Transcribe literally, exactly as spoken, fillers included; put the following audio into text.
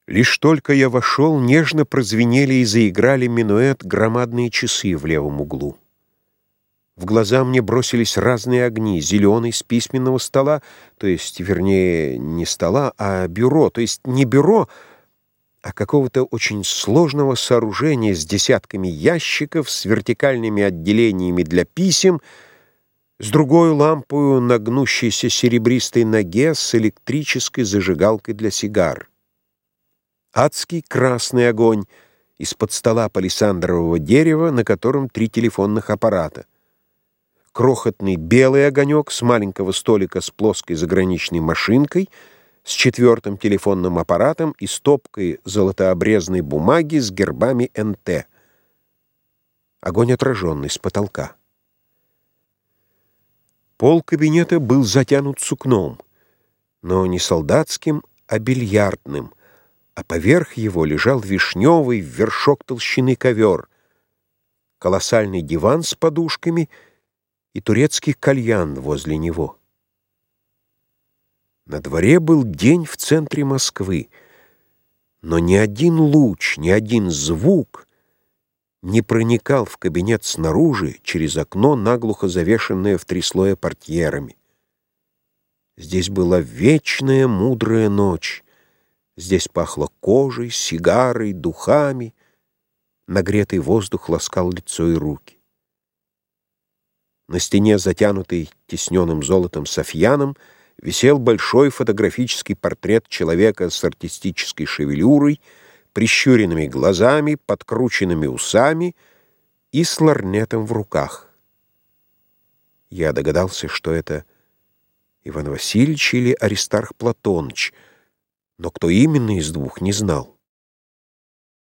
Лишь только я вошел, нежно прозвенели и заиграли минуэт громадные часы в левом углу. В глаза мне бросились разные огни: зеленый с письменного стола, то есть, вернее, не стола, а бюро, то есть не бюро, а какого-то очень сложного сооружения с десятками ящиков, с вертикальными отделениями для писем, с другой лампою на гнущейся серебристой ноге с электрической зажигалкой для сигар. Адский красный огонь из-под стола палисандрового дерева, на котором три телефонных аппарата. Крохотный белый огонек с маленького столика с плоской заграничной машинкой, с четвертым телефонным аппаратом и стопкой золотообрезной бумаги с гербами эн тэ. Огонь отраженный с потолка. Пол кабинета был затянут сукном, но не солдатским, а бильярдным, а поверх его лежал вишневый в вершок толщины ковер, колоссальный диван с подушками и турецкий кальян возле него. На дворе был день в центре Москвы, но ни один луч, ни один звук не проникал в кабинет снаружи через окно, наглухо завешенное в три слоя портьерами. Здесь была вечная мудрая ночь. Здесь пахло кожей, сигарой, духами. Нагретый воздух ласкал лицо и руки. На стене, затянутой тисненным золотом софьяном, висел большой фотографический портрет человека с артистической шевелюрой, прищуренными глазами, подкрученными усами и с лорнетом в руках. Я догадался, что это Иван Васильевич или Аристарх Платоныч, но кто именно из двух, не знал.